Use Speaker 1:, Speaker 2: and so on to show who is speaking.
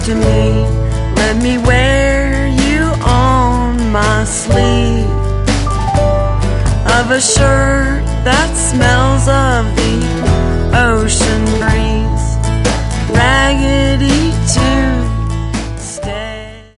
Speaker 1: to me. Let me wear you on my sleeve of a shirt that smells of the